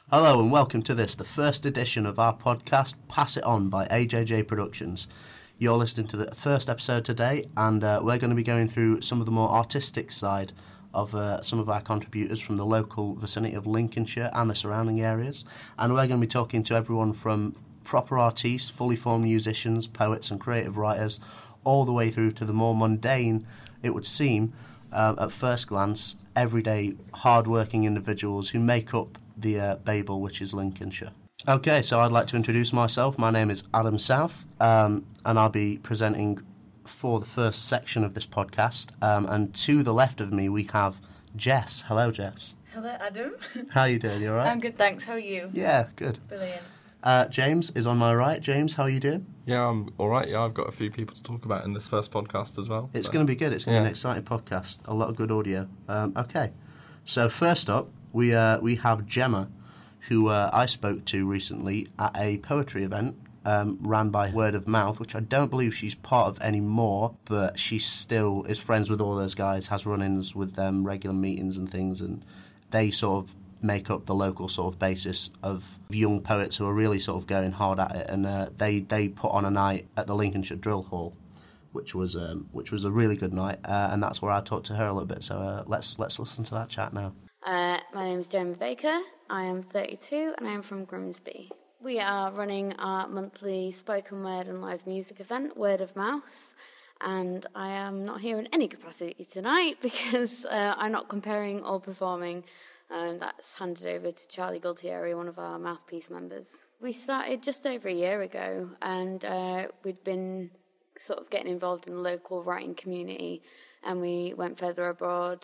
Hello and welcome to the first edition of our podcast, Pass It On by AJJ Productions. You're listening to the first episode today, and we're going to be going through some of the more artistic side of some of our contributors from the local vicinity of Lincolnshire and the surrounding areas. And we're going to be talking to everyone from proper artists, fully formed musicians, poets and creative writers, all the way through to the more mundane, it would seem, at first glance, everyday, hard-working individuals who make up the Babel, which is Lincolnshire. Okay, so I'd like to introduce myself. My name is Adam South, and I'll be presenting for the first section of this podcast. And to the left of me, we have Jess. Hello, Jess. Hello, Adam. How are you doing? You all right? I'm good, thanks. How are you? Yeah, good. Brilliant. James is on my right. James, how are you doing? Yeah, I'm all right. Yeah, I've got a few people to talk about in this first podcast as well. It's going to be good. It's going to be an exciting podcast. A lot of good audio. Okay, so first up, we have Gemma, who I spoke to recently at a poetry event ran by Word of Mouth, which I don't believe she's part of anymore, but she still is friends with all those guys, has run-ins with them, regular meetings and things, and they sort of make up the local sort of basis of young poets who are really sort of going hard at it, and they put on a night at the Lincolnshire Drill Hall, which was a really good night, and that's where I talked to her a little bit. So let's listen to that chat now. My name is Gemma Baker. I am 32 and I am from Grimsby. We are running our monthly spoken word and live music event, Word of Mouth, and I am not here in any capacity tonight because I'm not comparing or performing. That's handed over to Charlie Gualtieri, one of our Mouthpiece members. We started just over a year ago, and we'd been sort of getting involved in the local writing community, and we went further abroad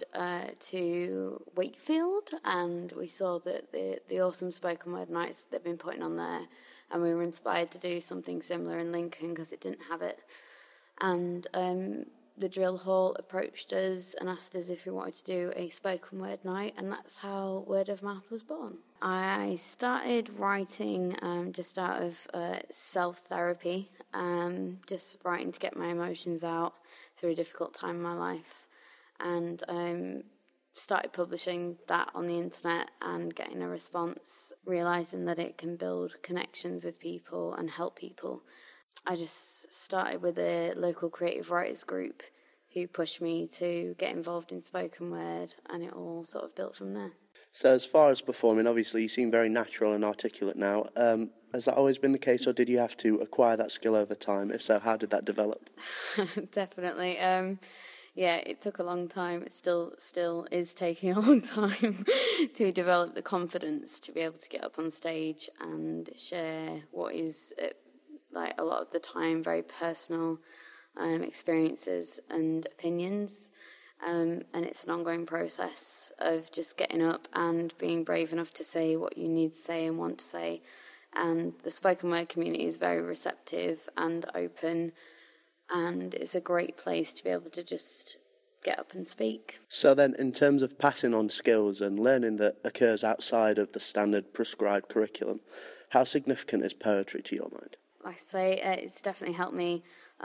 to Wakefield, and we saw that the awesome spoken word nights they've been putting on there, and we were inspired to do something similar in Lincoln because it didn't have it. And the Drill Hall approached us and asked us if we wanted to do a spoken word night, and that's how Word of Mouth was born. I started writing just out of self-therapy, just writing to get my emotions out through a difficult time in my life, and started publishing that on the internet and getting a response, realising that it can build connections with people and help people. I just started with a local creative writers group who pushed me to get involved in spoken word, and it all sort of built from there. So as far as performing, obviously you seem very natural and articulate now. Has that always been the case, or did you have to acquire that skill over time? If so, how did that develop? Definitely. Yeah, it took a long time. It still is taking a long time to develop the confidence to be able to get up on stage and share what is, like a lot of the time, very personal experiences and opinions. And it's an ongoing process of just getting up and being brave enough to say what you need to say and want to say. And the spoken word community is very receptive and open, and it's a great place to be able to just get up and speak. So then, in terms of passing on skills and learning that occurs outside of the standard prescribed curriculum, how significant is poetry to your mind? Like I say, it's definitely helped me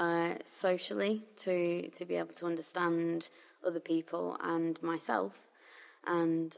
socially to be able to understand other people and myself, and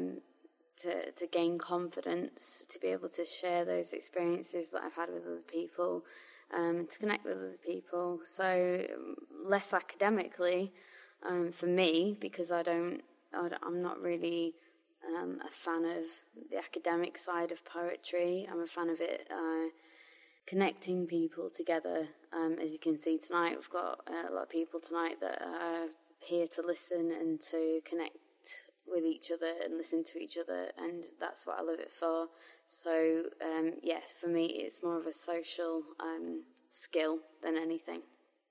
to gain confidence, to be able to share those experiences that I've had with other people, to connect with other people. So less academically for me, because I'm not really a fan of the academic side of poetry. I'm a fan of it connecting people together. As you can see tonight, we've got a lot of people tonight that are here to listen and to connect with each other and listen to each other, and that's what I love it for. So, for me, it's more of a social skill than anything.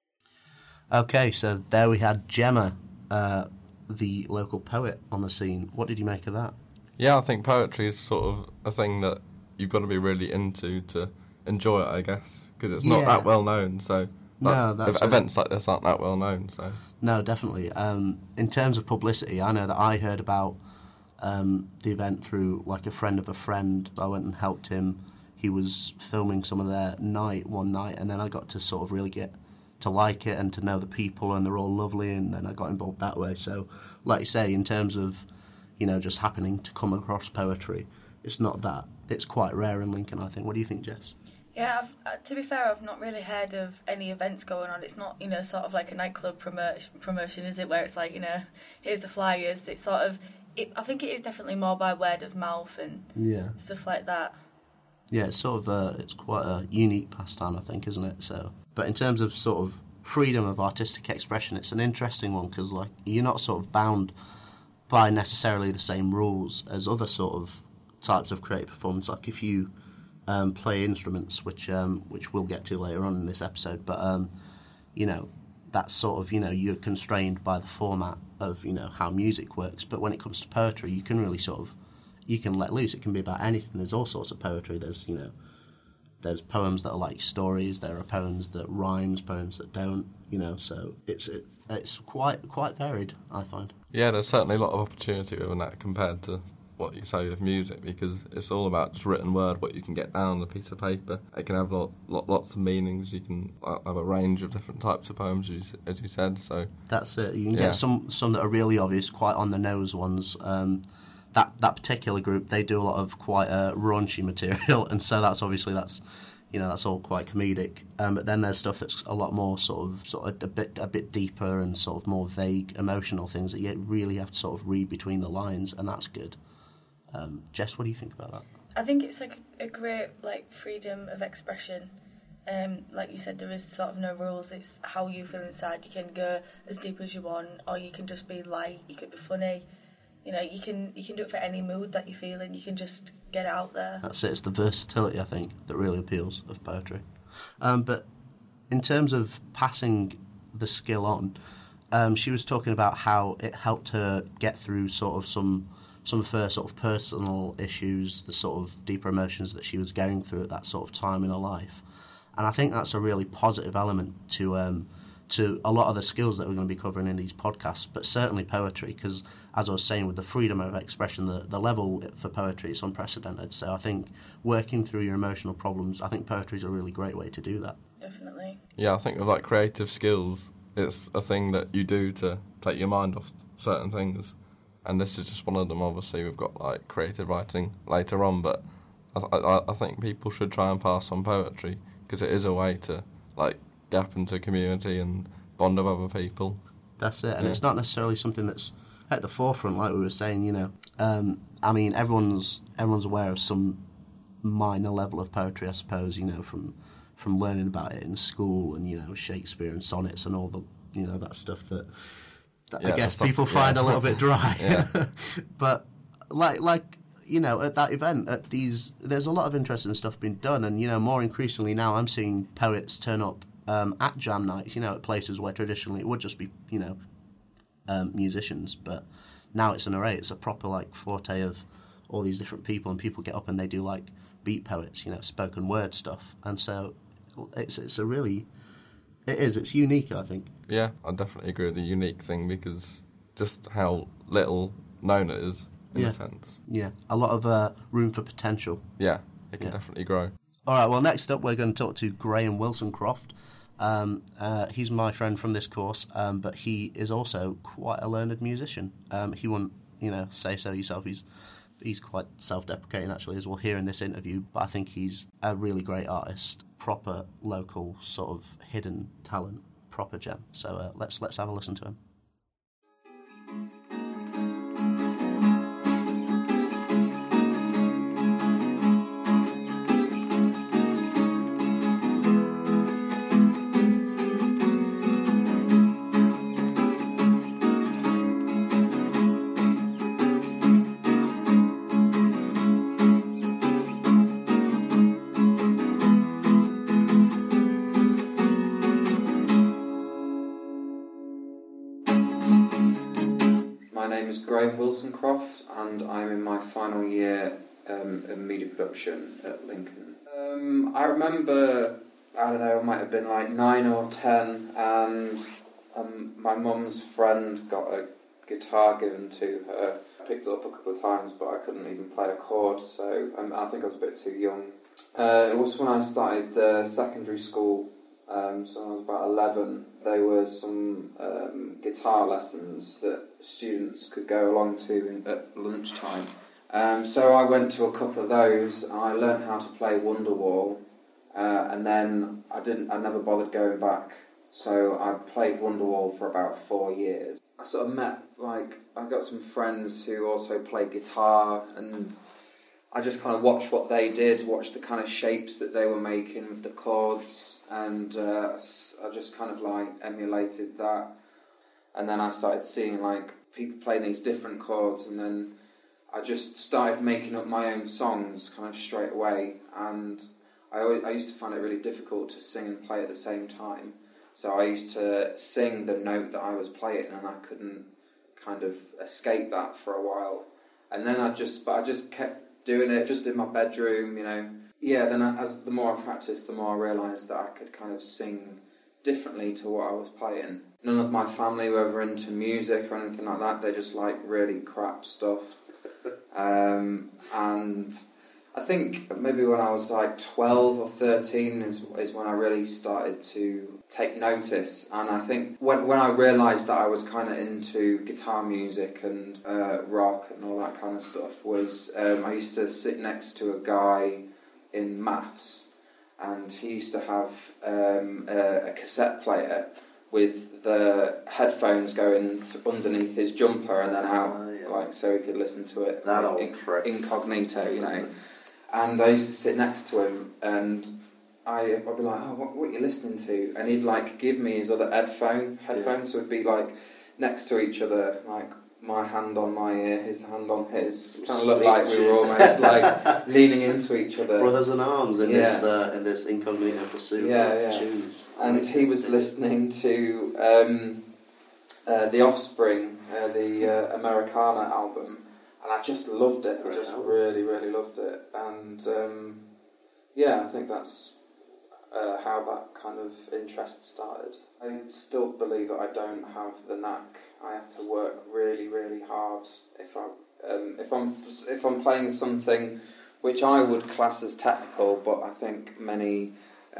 Okay, so there we had Gemma, the local poet on the scene. What did you make of that? Yeah, I think poetry is sort of a thing that you've got to be really into to enjoy it, I guess, because it's not that well known. So events like this aren't that well known. So no, definitely. In terms of publicity, I know that I heard about the event through like a friend of a friend. I went and helped him. He was filming some of their night one night, and then I got to sort of really get to like it and to know the people, and they're all lovely, and then I got involved that way. So, like you say, in terms of, you know, just happening to come across poetry, it's not that. It's quite rare in Lincoln, I think. What do you think, Jess? Yeah, to be fair, I've not really heard of any events going on. It's not, sort of like a nightclub promotion, is it? Where it's like, here's the flyers. It's sort of, I think it is definitely more by word of mouth and stuff like that. Yeah, it's sort of, it's quite a unique pastime, I think, isn't it? So, but in terms of sort of freedom of artistic expression, it's an interesting one because, like, you're not sort of bound by necessarily the same rules as other sort of types of creative performance. Like if you play instruments, which we'll get to later on in this episode, but that's sort of, you're constrained by the format of how music works. But when it comes to poetry, you can really sort of you can let loose. It can be about anything. There's all sorts of poetry. There's poems that are like stories. There are poems that rhymes, poems that don't. So it's quite varied, I find. Yeah, there's certainly a lot of opportunity within that compared to what you say with music, because it's all about just written word, what you can get down on a piece of paper. It can have lots of meanings. You can have a range of different types of poems, as you said. So that's it. You can get some that are really obvious, quite on the nose ones. That particular group, they do a lot of quite raunchy material, and so that's all quite comedic. But then there's stuff that's a lot more sort of a bit deeper and sort of more vague emotional things that you really have to sort of read between the lines, and that's good. Jess, what do you think about that? I think it's like a great freedom of expression. Like you said, there is sort of no rules. It's how you feel inside. You can go as deep as you want, or you can just be light. You could be funny. You can do it for any mood that you feel in. You can just get it out there. That's it. It's the versatility, I think, that really appeals of poetry. But in terms of passing the skill on, she was talking about how it helped her get through sort of some of her sort of personal issues, the sort of deeper emotions that she was going through at that sort of time in her life. And I think that's a really positive element to a lot of the skills that we're going to be covering in these podcasts, but certainly poetry, because as I was saying, with the freedom of expression, the level for poetry is unprecedented. So I think working through your emotional problems, I think poetry is a really great way to do that. Definitely. Yeah, I think with creative skills, it's a thing that you do to take your mind off certain things. And this is just one of them. Obviously, we've got creative writing later on, but I think people should try and pass on poetry, because it is a way to gap into a community and bond with other people. That's it, and it's not necessarily something that's at the forefront, like we were saying. I mean, everyone's aware of some minor level of poetry, I suppose. From learning about it in school, and Shakespeare and sonnets and all the that stuff that I guess people find a little bit dry. But at that event, there's a lot of interesting stuff being done, and more increasingly now I'm seeing poets turn up at jam nights, at places where traditionally it would just be musicians, but now it's an array. It's a proper forte of all these different people, and people get up and they do beat poets, spoken word stuff, and so it's unique, I think. Yeah, I definitely agree with the unique thing, because just how little known it is, in a sense. Yeah, a lot of room for potential. Yeah, it can definitely grow. All right, well, next up we're going to talk to Graham Wilson-Croft. He's my friend from this course, but he is also quite a learned musician. He won't, say so yourself. He's quite self-deprecating, actually, as we'll hear in this interview, but I think he's a really great artist, proper local sort of hidden talent, proper gem. So let's have a listen to him. Graham Wilson-Croft, and I'm in my final year in media production at Lincoln. I remember, I might have been 9 or 10, and my mum's friend got a guitar given to her. I picked it up a couple of times, but I couldn't even play a chord, so I think I was a bit too young. It was when I started secondary school, so when I was about 11, there were some guitar lessons that students could go along to at lunchtime, So I went to a couple of those, and I learned how to play Wonderwall, and then I never bothered going back. So I played Wonderwall for about 4 years. I sort of met, I got some friends who also played guitar, and I just kind of watched what they did, watched the kind of shapes that they were making with the chords, and I just kind of emulated that. And then I started seeing people playing these different chords, and then I just started making up my own songs kind of straight away. And I used to find it really difficult to sing and play at the same time. So I used to sing the note that I was playing, and I couldn't kind of escape that for a while. And then I just kept doing it just in my bedroom, Yeah, then as the more I practiced, the more I realised that I could kind of sing differently to what I was playing. None of my family were ever into music or anything like that. They just like really crap stuff. And I think maybe when I was 12 or 13 is when I really started to take notice. And I think when I realised that I was kind of into guitar music and rock and all that kind of stuff was I used to sit next to a guy in maths, and he used to have a cassette player with the headphones going underneath his jumper and then out, so he could listen to it incognito, And I used to sit next to him, and I'd be like, "Oh, what are you listening to?" And he'd give me his other headphones, so it'd be next to each other, my hand on my ear, his hand on his. It kind of looked like we were almost leaning into each other, brothers in arms in this incognito pursuit of tunes. And he was listening to The Offspring, the Americana album, and I just loved it. I just really, really loved it. And I think that's how that kind of interest started. I still believe that I don't have the knack. I have to work really, really hard if I'm playing something which I would class as technical, but I think many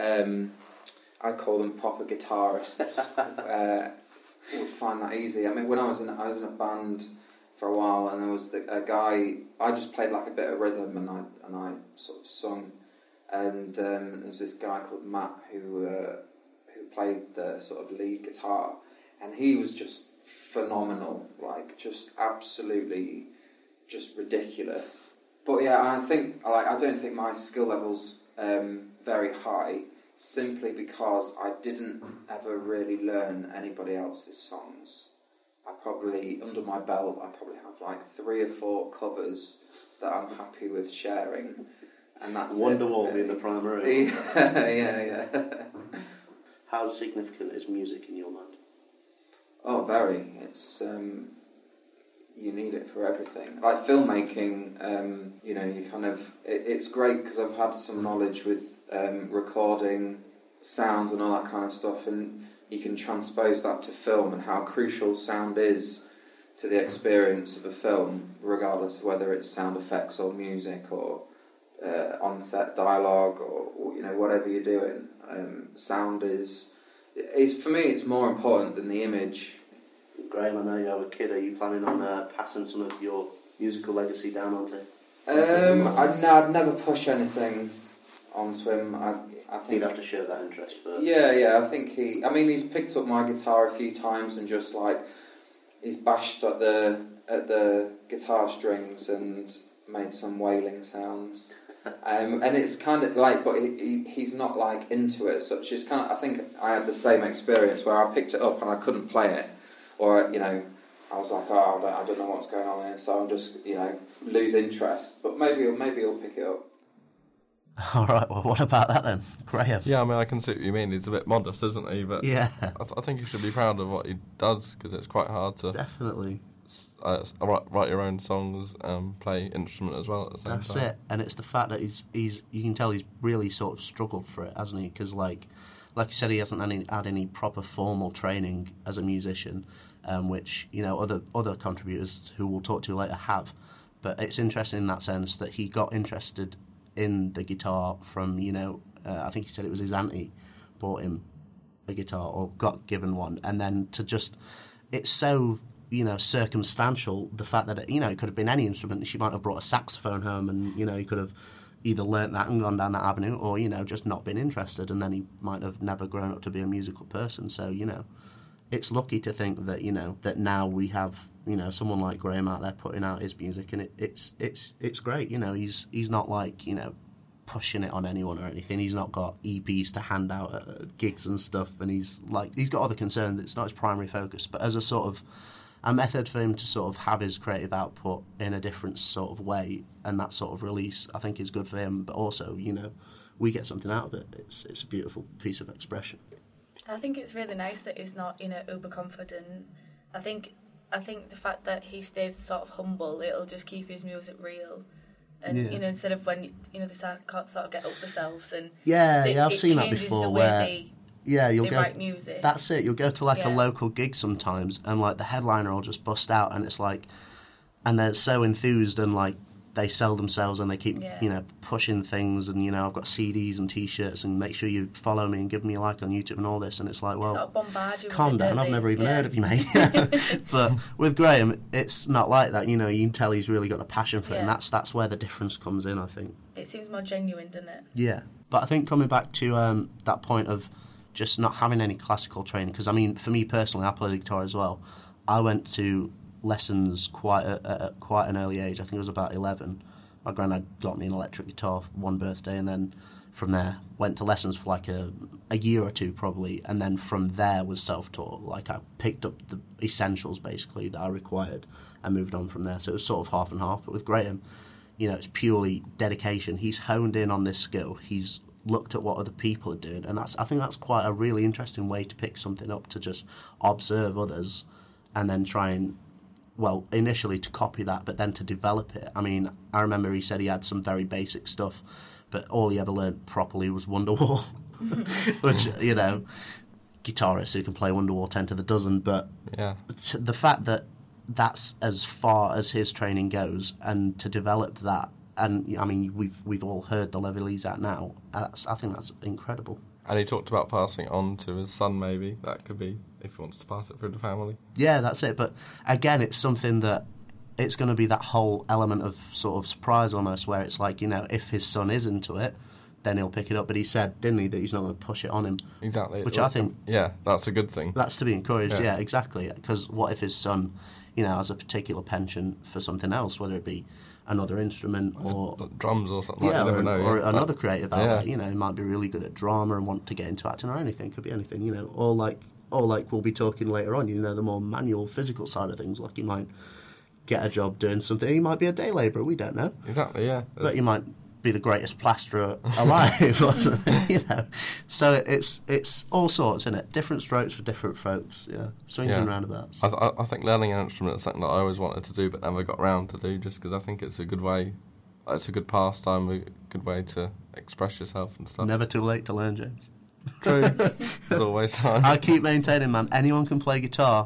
I call them proper guitarists would find that easy. I mean, when I was in a band for a while, and there was a guy. I just played a bit of rhythm, and I sort of sung. And there's this guy called Matt who played the sort of lead guitar, and he was just phenomenal, just absolutely just ridiculous. But yeah, I think I don't think my skill level's very high, simply because I didn't ever really learn anybody else's songs. Under my belt, I probably have 3 or 4 covers that I'm happy with sharing. And that's Wonderwall being the primary. Yeah. How significant is music in your mind? Oh, very. It's you need it for everything. Filmmaking, you kind of it's great because I've had some knowledge with recording, sound, and all that kind of stuff, and you can transpose that to film and how crucial sound is to the experience of a film, regardless of whether it's sound effects or music or on-set dialogue or whatever you're doing. Sound is for me, it's more important than the image. Graham, I know you have a kid. Are you planning on passing some of your musical legacy down onto him? I'd never push anything onto him. I think you'd have to show that interest first. Yeah. I think he's picked up my guitar a few times and just he's bashed at the guitar strings and made some wailing sounds. And it's kind of but he's not into it as such. It's kind of, I think I had the same experience where I picked it up and I couldn't play it, or I was I don't know what's going on here, so I'm just lose interest. But maybe he'll pick it up. All right. Well, what about that then, Graham? Yeah, I mean, I can see what you mean. He's a bit modest, isn't he? But yeah, I think you should be proud of what he does, because it's quite hard to definitely write your own songs, play instrument as well at the same time. That's it, and it's the fact that he's you can tell he's really sort of struggled for it, hasn't he? Because like you said, he hasn't had any proper formal training as a musician, which other contributors who we'll talk to later have. But it's interesting in that sense that he got interested in the guitar from I think he said it was his auntie bought him a guitar or got given one, and then it's so circumstantial, the fact that, it could have been any instrument. She might have brought a saxophone home and, he could have either learnt that and gone down that avenue or, just not been interested, and then he might have never grown up to be a musical person. So, it's lucky to think that, that now we have, someone like Graham out there putting out his music, and it's great. He's not like, pushing it on anyone or anything. He's not got EPs to hand out at gigs and stuff, and he's got other concerns. It's not his primary focus, but as a sort of a method for him to sort of have his creative output in a different sort of way, and that sort of release, I think, is good for him. But also, we get something out of it. It's a beautiful piece of expression. I think it's really nice that he's not, uber confident. I think the fact that he stays sort of humble, it'll just keep his music real. And, instead of when, they can't sort of get up themselves and... I've seen that before where... You'll write music. That's it. You'll go to, a local gig sometimes, and, the headliner will just bust out, and it's and they're so enthused, and, they sell themselves, and they keep, pushing things, and, I've got CDs and T-shirts, and make sure you follow me and give me a like on YouTube and all this, and it's well, sort of bombard you calm down, I've never even heard of you, mate. But with Graham, it's not like that, you can tell he's really got a passion for it, and that's where the difference comes in, I think. It seems more genuine, doesn't it? Yeah, but I think coming back to that point of just not having any classical training, because, for me personally, I play the guitar as well. I went to lessons at quite an early age. I think it was about 11. My granddad got me an electric guitar for one birthday, and then from there went to lessons for a year or two probably, and then from there was self-taught. I picked up the essentials basically that I required and moved on from there. So it was sort of half and half. But with Graham, it's purely dedication. He's honed in on this skill. He's looked at what other people are doing, and I think that's quite a really interesting way to pick something up, to just observe others and then try and, initially to copy that, but then to develop it. I remember he said he had some very basic stuff, but all he ever learned properly was Wonderwall, which, guitarists who can play Wonderwall 10 to the dozen, but the fact that that's as far as his training goes, and to develop that, and we've all heard the level he's at now, I think that's incredible. And he talked about passing it on to his son, maybe. That could be, if he wants to pass it through the family. Yeah, that's it. But again, it's something that it's going to be that whole element of sort of surprise almost, where it's if his son is into it, then he'll pick it up. But he said, didn't he, that he's not going to push it on him. Exactly. Which I think... Yeah, that's a good thing. That's to be encouraged, yeah exactly. Because what if his son, has a particular penchant for something else, whether it be another instrument or drums or something like that. You never know. Or another creative outlet. He might be really good at drama and want to get into acting or anything. Could be anything, or we'll be talking later on, the more manual, physical side of things. He might get a job doing something. He might be a day labourer. We don't know. Exactly. Yeah. But he might be the greatest plasterer alive or something. So it's all sorts, isn't it? Different strokes for different folks. Yeah, swings and roundabouts. I think learning an instrument is something that I always wanted to do but never got round to do, just because I think it's a good way. It's a good pastime, a good way to express yourself and stuff. Never too late to learn, James. True. There's always time. I keep maintaining, man, anyone can play guitar,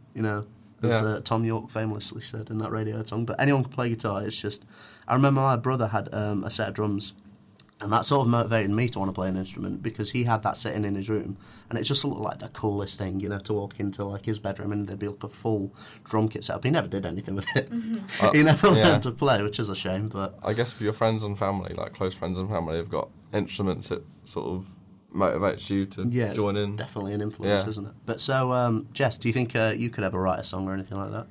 as Tom York famously said in that Radiohead song, but anyone can play guitar. It's just, I remember my brother had a set of drums, and that sort of motivated me to want to play an instrument, because he had that sitting in his room, and it just looked like the coolest thing, to walk into his bedroom and there'd be a full drum kit set up. He never did anything with it. He never learned to play, which is a shame. But I guess if your friends and family, close friends and family, have got instruments, it sort of motivates you to join in. Definitely an influence, isn't it? But so, Jess, do you think you could ever write a song or anything like that?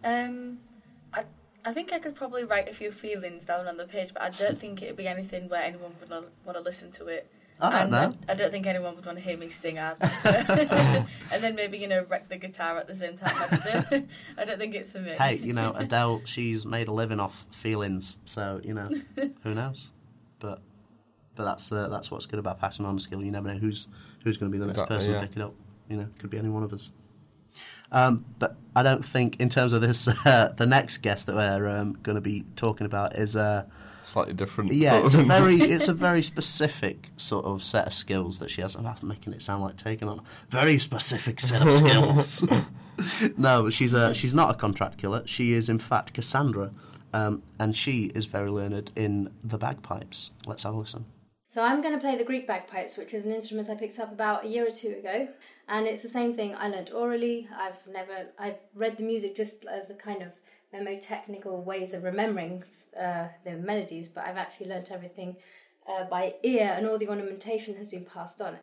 I think I could probably write a few feelings down on the page, but I don't think it'd be anything where anyone would want to listen to it. I don't know. I don't think anyone would want to hear me sing either. And then maybe, wreck the guitar at the same time. I don't think it's for me. Hey, Adele, she's made a living off feelings, so, who knows? But that's what's good about passing on a skill. You never know who's going to be the next person to pick it up. Could be any one of us. But I don't think, in terms of this, the next guest that we're going to be talking about is slightly different. Yeah, it's a very specific sort of set of skills that she has. I'm making it sound like taking on a very specific set of skills. No, but she's not a contract killer. She is in fact Cassandra, and she is very learned in the bagpipes. Let's have a listen. So I'm going to play the Greek bagpipes, which is an instrument I picked up about a year or two ago, and it's the same thing. I learnt orally. I've read the music just as a kind of memotechnical ways of remembering the melodies, but I've actually learnt everything by ear, and all the ornamentation has been passed on.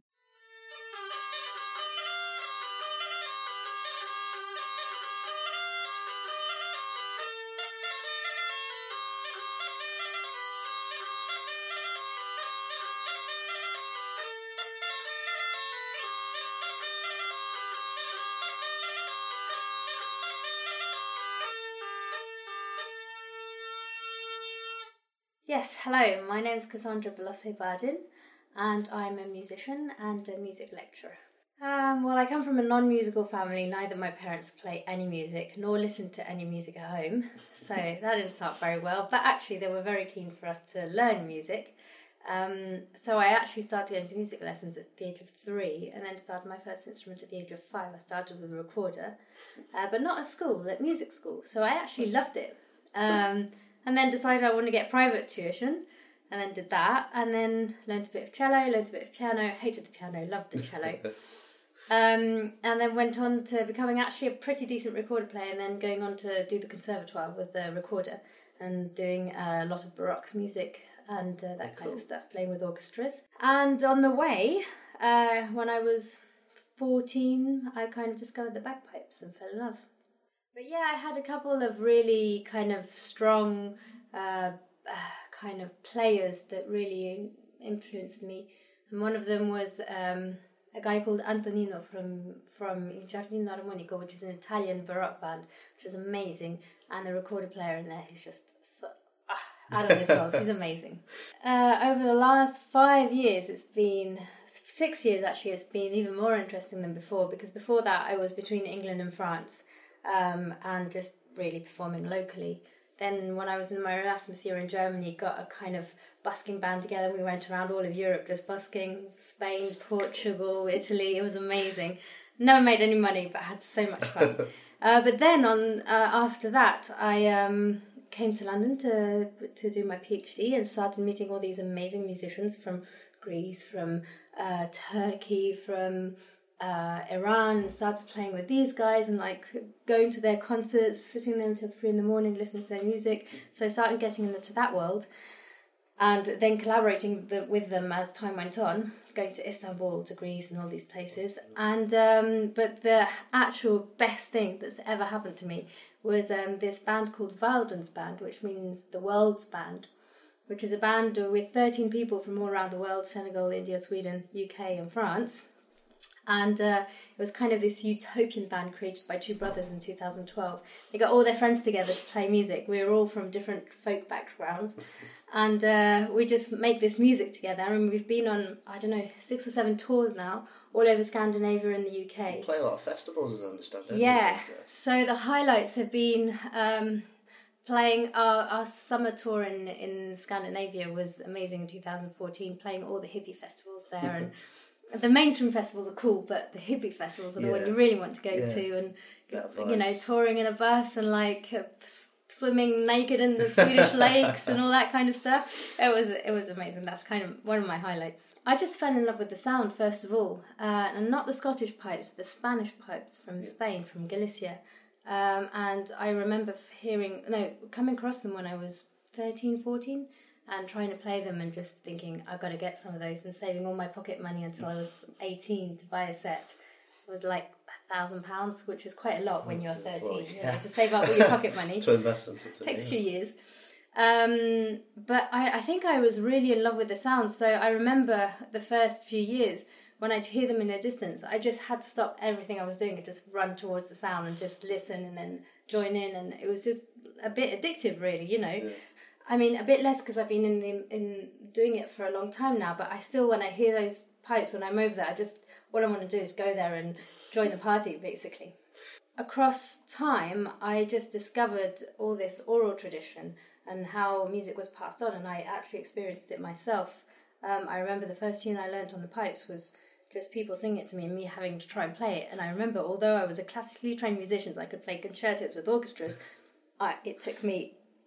Yes, hello, my name's Cassandra Veloce-Bardin, and I'm a musician and a music lecturer. Well, I come from a non-musical family. Neither my parents play any music, nor listen to any music at home, so that didn't start very well, but actually they were very keen for us to learn music. So I actually started going to music lessons at the age of 3, and then started my first instrument at the age of 5. I started with a recorder, but not at school, at music school, so I actually loved it. And then decided I wanted to get private tuition, and then did that, and then learned a bit of cello, learned a bit of piano, hated the piano, loved the cello. And then went on to becoming actually a pretty decent recorder player, and then going on to do the conservatoire with the recorder, and doing a lot of Baroque music and that kind of stuff, playing with orchestras. And on the way, when I was 14, I kind of discovered the bagpipes and fell in love. But yeah, I had a couple of really kind of strong kind of players that really influenced me. And one of them was a guy called Antonino from Il Giardino Armonico, which is an Italian Baroque band, which is amazing. And the recorder player in there, he's just so, out of this world. He's amazing. Over the last 5 years, 6 years actually, it's been even more interesting than before, because before that I was between England and France. And just really performing locally. Then when I was in my Erasmus year in Germany, got a kind of busking band together. We went around all of Europe just busking, Spain, Portugal, Italy. It was amazing. Never made any money, but had so much fun. But then after that, I came to London to do my PhD and started meeting all these amazing musicians from Greece, from Turkey, from Iran, and started playing with these guys and like going to their concerts, sitting there until 3 a.m, listening to their music. So I started getting into that world, and then collaborating with them as time went on, going to Istanbul, to Greece, and all these places. And but the actual best thing that's ever happened to me was this band called Waldens Band, which means the world's band, which is a band with 13 people from all around the world: Senegal, India, Sweden, UK, and France. And it was kind of this utopian band created by 2 brothers in 2012. They got all their friends together to play music. We were all from different folk backgrounds, and we just make this music together. And we've been on, 6 or 7 tours now, all over Scandinavia and the UK. You play a lot of festivals, as I understand. Yeah, so the highlights have been playing our summer tour in Scandinavia was amazing in 2014, playing all the hippie festivals there. And the mainstream festivals are cool, but the hippie festivals are the one you really want to go to, and touring in a bus and like swimming naked in the Swedish lakes and all that kind of stuff. It was amazing. That's kind of one of my highlights. I just fell in love with the sound first of all, and not the Scottish pipes, the Spanish pipes from Spain, from Galicia. And I remember coming across them when I was 13, 14. And trying to play them and just thinking, I've got to get some of those, and saving all my pocket money until I was 18 to buy a set. It was like £1,000, which is quite a lot when you're 13, to save up all your pocket money. To invest in something. It takes a few years. But I think I was really in love with the sound. So I remember the first few years when I'd hear them in the distance, I just had to stop everything I was doing and just run towards the sound and just listen and then join in. And it was just a bit addictive, really, Yeah. I mean, a bit less because I've been in doing it for a long time now, but I still, when I hear those pipes, when I'm over there, all I want to do is go there and join the party, basically. Across time, I just discovered all this oral tradition and how music was passed on, and I actually experienced it myself. I remember the first tune I learnt on the pipes was just people singing it to me and me having to try and play it. And I remember, although I was a classically trained musician, I could play concertos with orchestras, it took me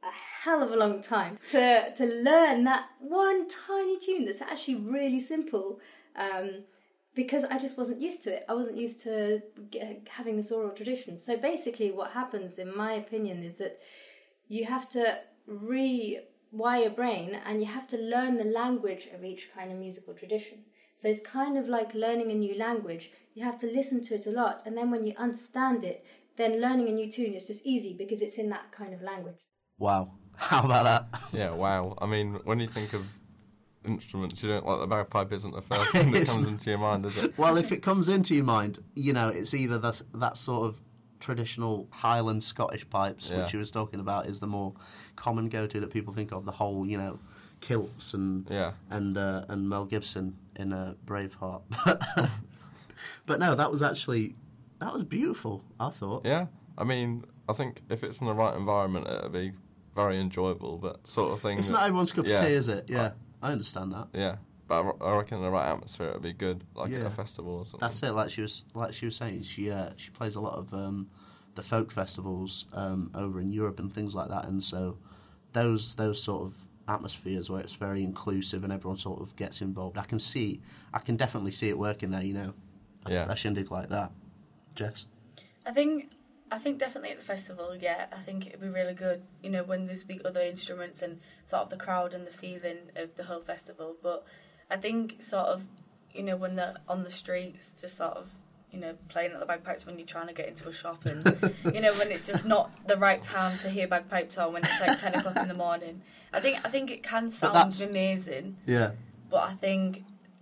a hell of a long time to learn that one tiny tune that's actually really simple, because I just wasn't used to it. I wasn't used to having this oral tradition. So basically what happens, in my opinion, is that you have to rewire your brain and you have to learn the language of each kind of musical tradition. So it's kind of like learning a new language. You have to listen to it a lot, and then when you understand it, then learning a new tune is just easy because it's in that kind of language. Wow. How about that? Yeah, wow. I mean, when you think of instruments, you don't like the bagpipe isn't the first thing that comes into your mind, is it? Well, if it comes into your mind, you know, it's either that sort of traditional Highland Scottish pipes, which you was talking about, is the more common go-to that people think of. The whole, you know, kilts and Mel Gibson in Braveheart. But no, that was beautiful, I thought. Yeah, I mean, I think if it's in the right environment, it'll be very enjoyable, but sort of thing. It's not everyone's cup of tea, is it? Yeah, I understand that. Yeah, but I reckon in the right atmosphere, it'll be good, like at a festival or something. That's it. Like she was saying, she plays a lot of the folk festivals over in Europe and things like that, and so those sort of atmospheres where it's very inclusive and everyone sort of gets involved. I can definitely see it working there. You know, a shindig like that. Jess? I think definitely at the festival, yeah. I think it'd be really good, you know, when there's the other instruments and sort of the crowd and the feeling of the whole festival. But I think sort of, you know, when they're on the streets, just sort of, you know, playing at the bagpipes when you're trying to get into a shop and, you know, when it's just not the right time to hear bagpipes or when it's like 10 o'clock in the morning. I think it can sound amazing. Yeah. But I think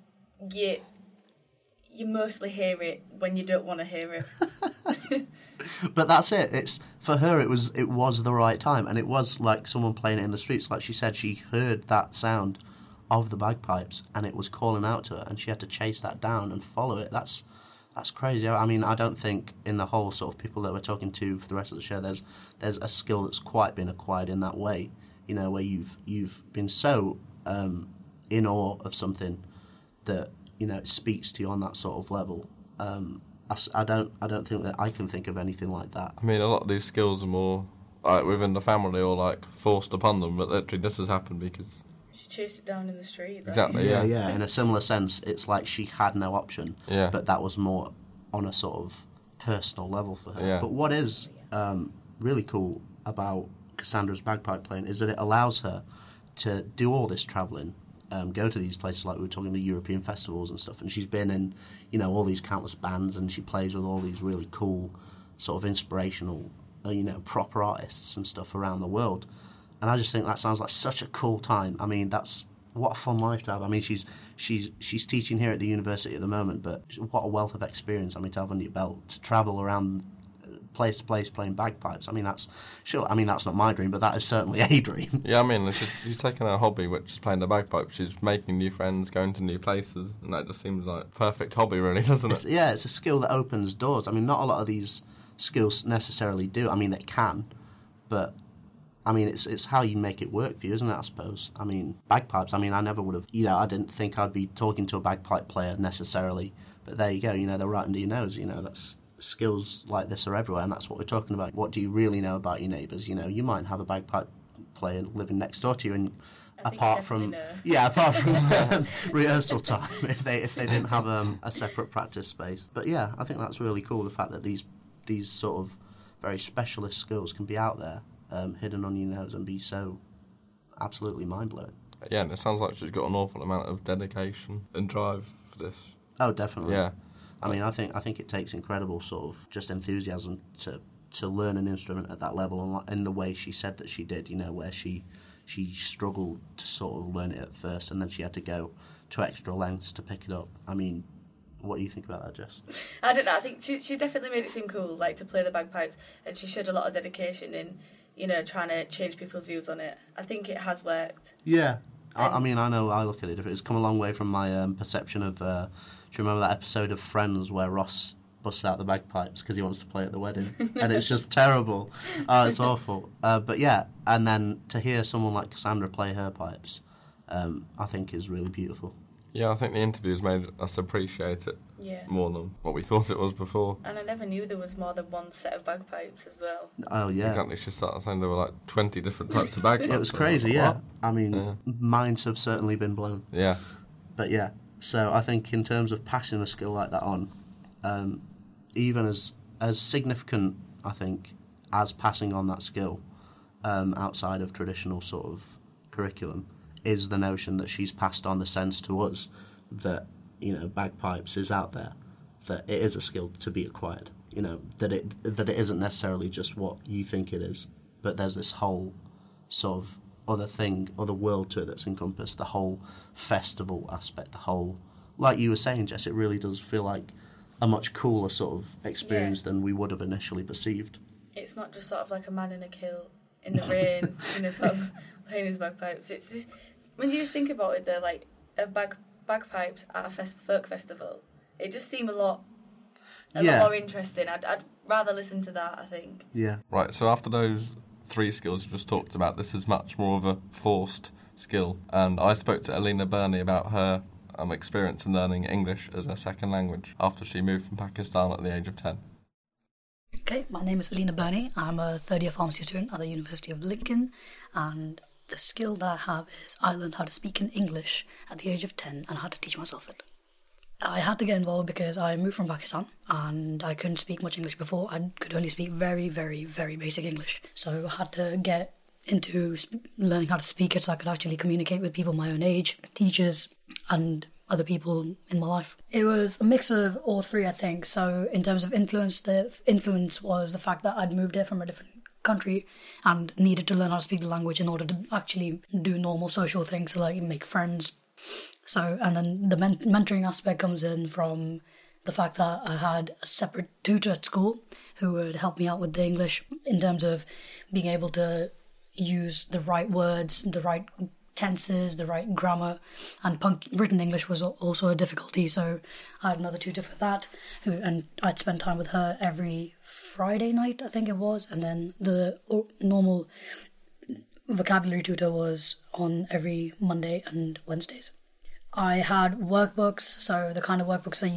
you mostly hear it when you don't want to hear it. But that's it. It's for her. It was the right time, and it was like someone playing it in the streets. Like she said, she heard that sound of the bagpipes, and it was calling out to her, and she had to chase that down and follow it. That's crazy. I mean, I don't think in the whole sort of people that we're talking to for the rest of the show, there's a skill that's quite been acquired in that way. You know, where you've been so in awe of something that, you know, it speaks to you on that sort of level. I don't think that I can think of anything like that. I mean, a lot of these skills are more like within the family or like forced upon them, but literally this has happened because she chased it down in the street. Right? Exactly. Yeah. In a similar sense, it's like she had no option. Yeah. But that was more on a sort of personal level for her. Yeah. But what is really cool about Cassandra's bagpipe playing is that it allows her to do all this travelling. Go to these places like we were talking, the European festivals and stuff, and she's been in, you know, all these countless bands, and she plays with all these really cool, sort of inspirational, you know, proper artists and stuff around the world. And I just think that sounds like such a cool time. I mean, what a fun life to have. I mean, she's teaching here at the university at the moment, but what a wealth of experience. I mean, to have under your belt, to travel around place to place playing bagpipes. I mean, that's not my dream, but that is certainly a dream. Yeah, I mean, she's taking a hobby, which is playing the bagpipe. She's making new friends, going to new places, and that just seems like a perfect hobby, really, doesn't it? It's a skill that opens doors. I mean, not a lot of these skills necessarily do. I mean, they can, but I mean, it's how you make it work for you, isn't it, I suppose? I mean, bagpipes, I mean, I never would have, you know, I didn't think I'd be talking to a bagpipe player necessarily, but there you go, you know, they're right under your nose, you know, that's... Skills like this are everywhere, and that's what we're talking about. What do you really know about your neighbours? You know, you might have a bagpipe player living next door to you, and apart from rehearsal time, if they didn't have a separate practice space. But yeah, I think that's really cool. The fact that these sort of very specialist skills can be out there, hidden on your nose, and be so absolutely mind blowing. Yeah, and it sounds like she's got an awful amount of dedication and drive for this. Oh, definitely. Yeah. I mean, I think it takes incredible sort of just enthusiasm to learn an instrument at that level, and in the way she said that she did, you know, where she struggled to sort of learn it at first, and then she had to go to extra lengths to pick it up. I mean, what do you think about that, Jess? I don't know. I think she definitely made it seem cool, like, to play the bagpipes, and she showed a lot of dedication in, you know, trying to change people's views on it. I think it has worked. Yeah. I mean, I know I look at it. It's come a long way from my perception of... do you remember that episode of Friends where Ross busts out the bagpipes because he wants to play at the wedding? And it's just terrible. It's awful. But yeah, and then to hear someone like Cassandra play her pipes, I think is really beautiful. Yeah, I think the interviews made us appreciate it Yeah. more than what we thought it was before. And I never knew there was more than one set of bagpipes as well. Oh, yeah. Exactly, she started saying there were like 20 different types of bagpipes. It was And crazy, like, yeah. "What?" I mean, Yeah. minds have certainly been blown. Yeah. But yeah, so I think in terms of passing a skill like that on, even as significant, I think, as passing on that skill outside of traditional sort of curriculum is the notion that she's passed on the sense to us that, you know, bagpipes is out there, that it is a skill to be acquired, you know, that it isn't necessarily just what you think it is, but there's this whole sort of other world to it that's encompassed, the whole festival aspect, the whole, like you were saying, Jess, it really does feel like a much cooler sort of experience than we would have initially perceived. It's not just sort of like a man in a kilt in the rain, you know, sort of playing his bagpipes. It's this, when you just think about it, they're like bagpipes at a folk festival. It just seemed a lot more interesting. I'd rather listen to that, I think. Yeah. Right, so after those 3 skills you just talked about, this is much more of a forced skill. And I spoke to Alina Burney about her experience in learning English as a second language after she moved from Pakistan at the age of 10. Okay, my name is Alina Burney. I'm a third-year pharmacy student at the University of Lincoln, and the skill that I have is I learned how to speak in English at the age of 10 and how to teach myself it. I had to get involved because I moved from Pakistan and I couldn't speak much English before. I could only speak very, very, very basic English. So I had to get into learning how to speak it so I could actually communicate with people my own age, teachers, and other people in my life. It was a mix of all 3, I think. So in terms of influence, the influence was the fact that I'd moved here from a different country and needed to learn how to speak the language in order to actually do normal social things, so like make friends. So, and then the mentoring aspect comes in from the fact that I had a separate tutor at school who would help me out with the English in terms of being able to use the right words, the right tenses, the right grammar, and written English was also a difficulty. So I had another tutor for that, and I'd spend time with her every Friday night, I think it was, and then the normal vocabulary tutor was on every Monday and Wednesdays. I had workbooks, so the kind of workbooks that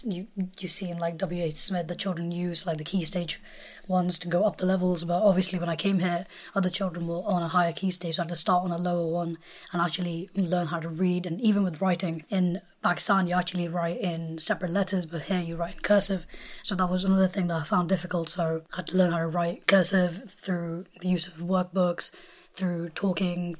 you see in like W.H. Smith, the children use, like the key stage ones to go up the levels. But obviously when I came here, other children were on a higher key stage, so I had to start on a lower one and actually learn how to read. And even with writing, in Pakistan you actually write in separate letters, but here you write in cursive. So that was another thing that I found difficult. So I had to learn how to write cursive through the use of workbooks, through talking,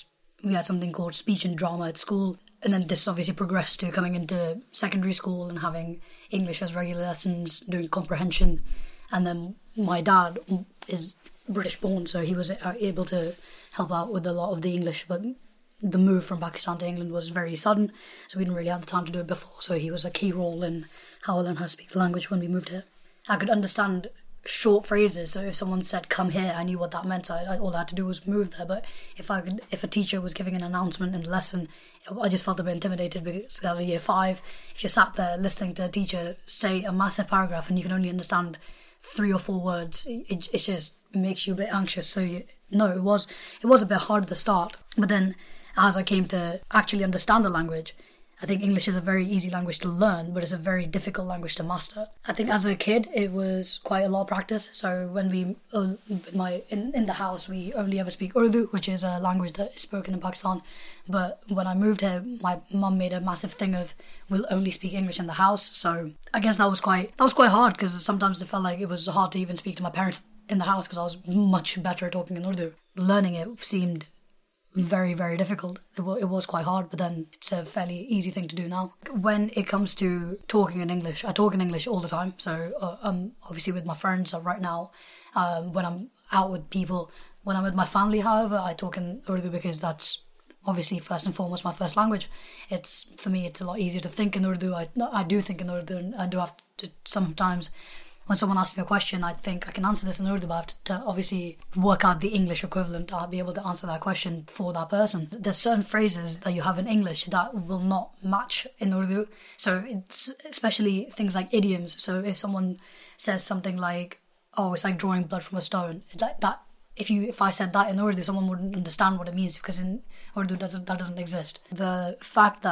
we had something called speech and drama at school. And then this obviously progressed to coming into secondary school and having English as regular lessons, doing comprehension. And then my dad is British born, so he was able to help out with a lot of the English. But the move from Pakistan to England was very sudden, so we didn't really have the time to do it before. So he was a key role in how I learned how to speak the language when we moved here. I could understand short phrases, so if someone said "come here," I knew what that meant, so all I had to do was move there. But if a teacher was giving an announcement in the lesson, I just felt a bit intimidated because as a year 5, if you sat there listening to a teacher say a massive paragraph and you can only understand 3 or 4 words, it just makes you a bit anxious. So it was a bit hard at the start, but then as I came to actually understand the language, I think English is a very easy language to learn, but it's a very difficult language to master. I think as a kid, it was quite a lot of practice. So when in the house, we only ever speak Urdu, which is a language that is spoken in Pakistan. But when I moved here, my mum made a massive thing of we'll only speak English in the house. So I guess that was quite hard, because sometimes it felt like it was hard to even speak to my parents in the house because I was much better at talking in Urdu. Learning it seemed very, very difficult. It was quite hard, but then it's a fairly easy thing to do now. When it comes to talking in English, I talk in English all the time. So obviously with my friends right now, when I'm out with people, when I'm with my family, however, I talk in Urdu because that's obviously first and foremost my first language. For me, it's a lot easier to think in Urdu. I do think in Urdu, and I do have to sometimes. When someone asks me a question, I think I can answer this in Urdu, but I have to obviously work out the English equivalent. I'll be able to answer that question for that person. There's certain phrases that you have in English that will not match in Urdu. So it's especially things like idioms. So if someone says something like, "Oh, it's like drawing blood from a stone," it's like that. If I said that in Urdu, someone wouldn't understand what it means because in Urdu that doesn't exist. The fact that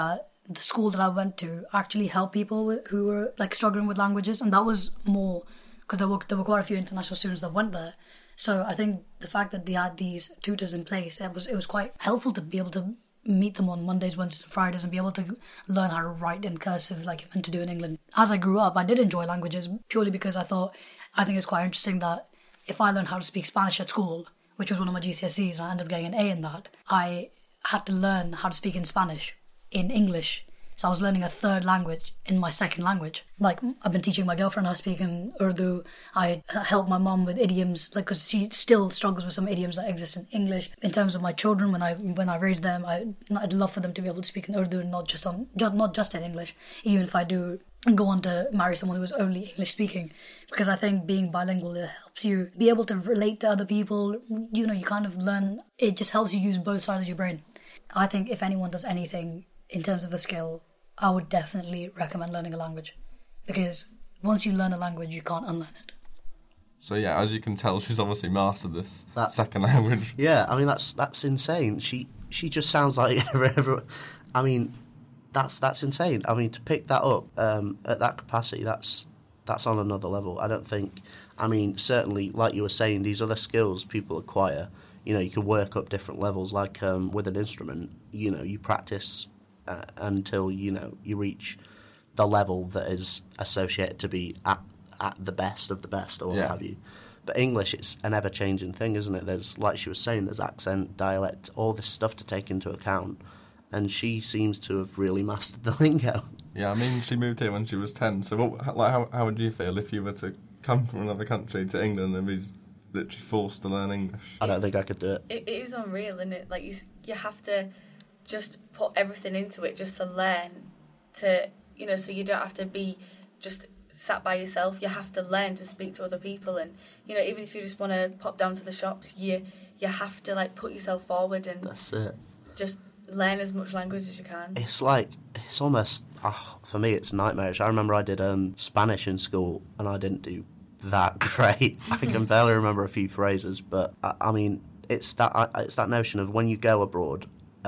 the school that I went to actually helped people who were like struggling with languages, and that was more because there were quite a few international students that went there. So I think the fact that they had these tutors in place, it was quite helpful to be able to meet them on Mondays, Wednesdays, and Fridays, and be able to learn how to write in cursive like you're meant to do in England. As I grew up, I did enjoy languages purely because I think it's quite interesting that if I learned how to speak Spanish at school, which was one of my GCSEs, and I ended up getting an A in that, I had to learn how to speak in Spanish, in English. So I was learning a third language in my second language. Like, I've been teaching my girlfriend how to speak in Urdu. I help my mum with idioms, like, because she still struggles with some idioms that exist in English. In terms of my children, when I raise them, I'd love for them to be able to speak in Urdu and not just in English. Even if I do go on to marry someone who is only English speaking, because I think being bilingual, it helps you be able to relate to other people. You know, you kind of learn. It just helps you use both sides of your brain. I think if anyone does anything in terms of a skill, I would definitely recommend learning a language, because once you learn a language, you can't unlearn it. So yeah, as you can tell, she's obviously mastered this second language. Yeah, I mean that's insane. She just sounds like I mean, that's insane. I mean, to pick that up at that capacity, that's on another level. I don't think. I mean, certainly, like you were saying, these other skills people acquire. You know, you can work up different levels. Like with an instrument, you know, you practice until you reach the level that is associated to be at the best of the best, or what have you. But English, it's an ever-changing thing, isn't it? There's, like she was saying, there's accent, dialect, all this stuff to take into account, and she seems to have really mastered the lingo. Yeah, I mean, she moved here when she was 10, so how would you feel if you were to come from another country to England and be literally forced to learn English? I don't think I could do it. It is unreal, isn't it? Like, you have to just put everything into it just to learn to, so you don't have to be just sat by yourself. You have to learn to speak to other people, and even if you just want to pop down to the shops, you have to like put yourself forward and that's it. Just learn as much language as you can. It's almost for me it's nightmarish. I remember I did Spanish in school and I didn't do that great. I can barely remember a few phrases, but I mean it's that notion of when you go abroad.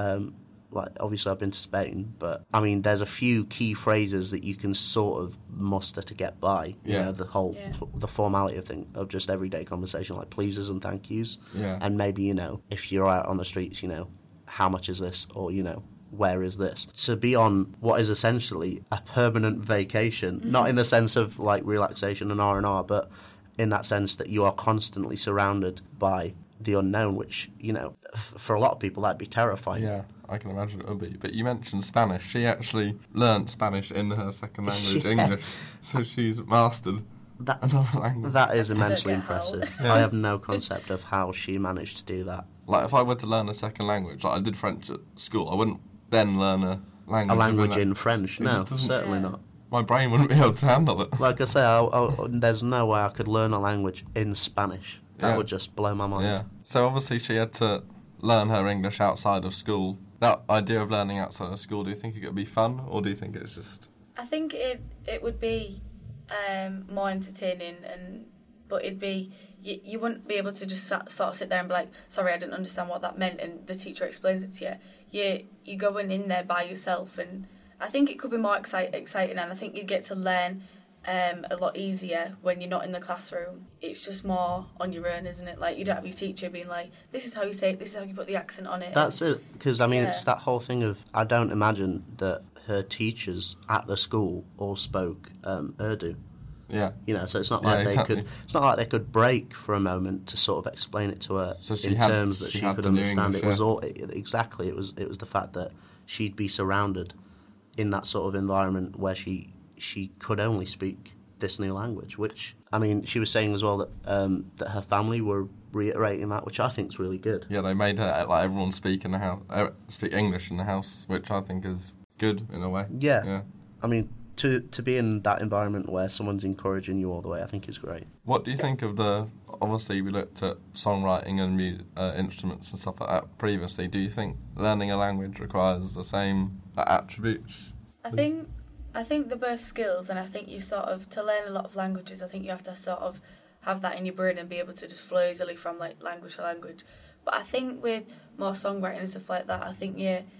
Like, obviously I've been to Spain, but, I mean, there's a few key phrases that you can sort of muster to get by. You know, the formality of just everyday conversation, like pleases and thank yous. Yeah. And maybe, if you're out on the streets, how much is this? Or, where is this? To be on what is essentially a permanent vacation, not in the sense of, like, relaxation and R&R, but in that sense that you are constantly surrounded by the unknown, which, for a lot of people, that'd be terrifying. Yeah, I can imagine it would be. But you mentioned Spanish. She actually learnt Spanish in her second language, English, so she's mastered another language. That is immensely impressive. I have no concept of how she managed to do that. Like, if I were to learn a second language, like I did French at school, I wouldn't then learn a language. A language in French? No, certainly not. My brain wouldn't be able to handle it. Like I say, there's no way I could learn a language in Spanish. That would just blow my mind. Yeah. So obviously she had to learn her English outside of school. That idea of learning outside of school, do you think it could be fun, or do you think it's just... I think it would be more entertaining, but it'd be... You wouldn't be able to just sort of sit there and be like, sorry, I didn't understand what that meant, and the teacher explains it to you. You're going in there by yourself, and I think it could be more exciting, and I think you'd get to learn a lot easier when you're not in the classroom. It's just more on your own, isn't it? Like, you don't have your teacher being like, this is how you say it, this is how you put the accent on it. That's it, because I mean it's that whole thing of, I don't imagine that her teachers at the school all spoke Urdu. Yeah. So it's not like it's not like they could break for a moment to sort of explain it to her in terms that she could understand. English, it was all exactly. It was the fact that she'd be surrounded in that sort of environment where she could only speak this new language, which, I mean, she was saying as well that her family were reiterating that, which I think is really good. Yeah, they made her, like, everyone speak in the house, speak English in the house, which I think is good in a way. Yeah. I mean, to be in that environment where someone's encouraging you all the way, I think is great. What do you think of obviously we looked at songwriting and instruments and stuff like that previously. Do you think learning a language requires the same attributes? I think they're both skills, and I think you sort of, to learn a lot of languages, I think you have to sort of have that in your brain and be able to just flow easily from like language to language. But I think with more songwriting and stuff like that, I think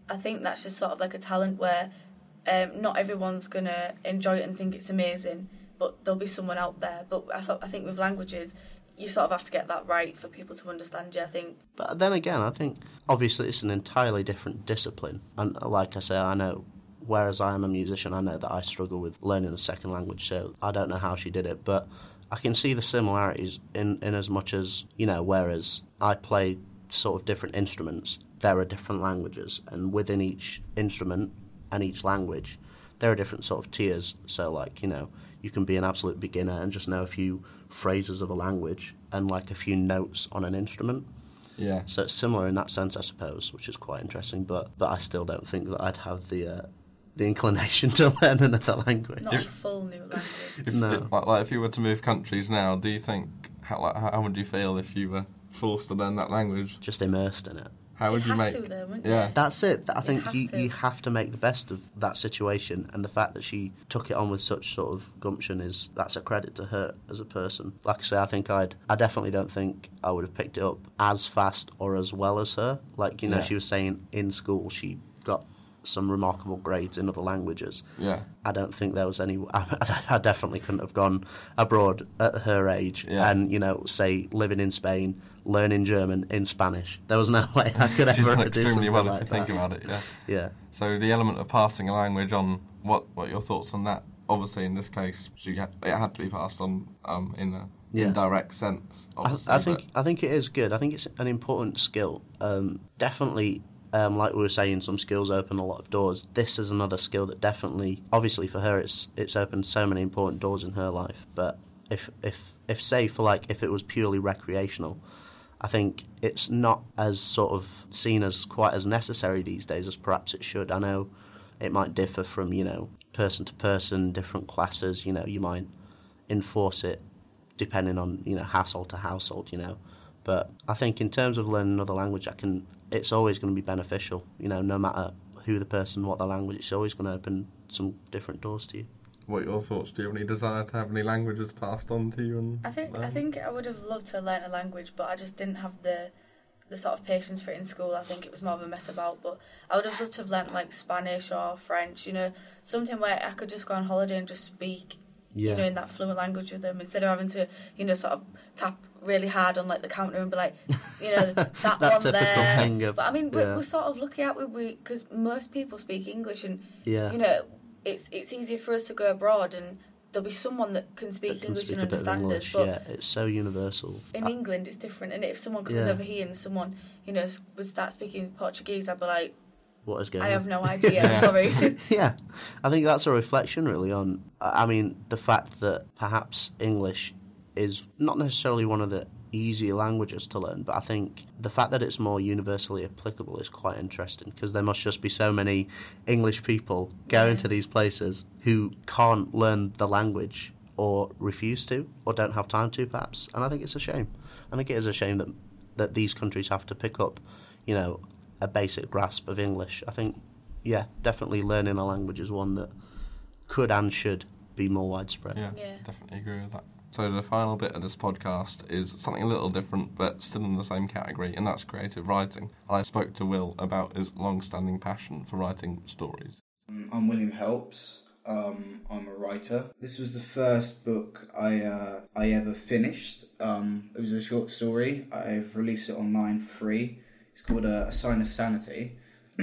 I think that's just sort of like a talent where not everyone's going to enjoy it and think it's amazing, but there'll be someone out there. But I think with languages, you sort of have to get that right for people to understand you, I think. But then again, I think obviously it's an entirely different discipline. And like I say, I know, whereas I am a musician, I know that I struggle with learning a second language, so I don't know how she did it. But I can see the similarities in as much as, you know, whereas I play sort of different instruments, there are different languages. And within each instrument and each language, there are different sort of tiers. So, like, you know, you can be an absolute beginner and just know a few phrases of a language and like a few notes on an instrument. Yeah. So it's similar in that sense, I suppose, which is quite interesting. But I still don't think that I'd have the inclination to learn another language. Not a full new language. No. If you were to move countries now, do you think how would you feel if you were forced to learn that language? Just immersed in it. How would you make? To, though, wouldn't Yeah. you? That's it. I think have you to. have to make the best of that situation, and the fact that she took it on with such sort of gumption that's a credit to her as a person. Like I say, I definitely don't think I would have picked it up as fast or as well as her. Like, you know, Yeah. she was saying in school she got some remarkable grades in other languages. Yeah. I don't think there was any... I definitely couldn't have gone abroad at her age and, you know, say, living in Spain, learning German in Spanish. There was no way I could She's ever done do extremely something well like if you that. think about it, yeah. Yeah. So the element of passing a language on, what are your thoughts on that? Obviously, in this case, it had to be passed on in an indirect sense, obviously. I think it is good. I think it's an important skill. Definitely... like we were saying, some skills open a lot of doors. This is another skill that definitely, obviously for her, it's opened so many important doors in her life. But if say for like if it was purely recreational, I think it's not as sort of seen as quite as necessary these days as perhaps it should. I know it might differ from, you know, person to person, different classes. You know, you might enforce it depending on, you know, household to household. You know, but I think in terms of learning another language, it's always going to be beneficial, you know, no matter who the person, what the language, it's always going to open some different doors to you. What are your thoughts? Do you have any desire to have any languages passed on to you? I think I would have loved to learn a language, but I just didn't have the sort of patience for it in school. I think it was more of a mess about, but I would have loved to have learnt like Spanish or French, you know, something where I could just go on holiday and just speak, you know, in that fluent language with them, instead of having to, you know, sort of tap really hard on like the counter and be like, you know, that one there. Thing of, but I mean, we're sort of lucky out because most people speak English, and you know, it's easier for us to go abroad and there'll be someone that can speak English and understand us. But it's so universal. In England, it's different, and if someone comes over here and someone, you know, would start speaking Portuguese, I'd be like, what is going on? I have no idea. Sorry. Yeah, I think that's a reflection really on, I mean, the fact that perhaps English is not necessarily one of the easier languages to learn, but I think the fact that it's more universally applicable is quite interesting, because there must just be so many English people going to these places who can't learn the language or refuse to or don't have time to, perhaps, and I think it's a shame. I think it is a shame that these countries have to pick up, you know, a basic grasp of English. I think, yeah, definitely learning a language is one that could and should be more widespread. Yeah, definitely agree with that. So the final bit of this podcast is something a little different, but still in the same category, and that's creative writing. I spoke to Will about his long-standing passion for writing stories. I'm William Helps. I'm a writer. This was the first book I ever finished. It was a short story. I've released it online for free. It's called A Sign of Sanity.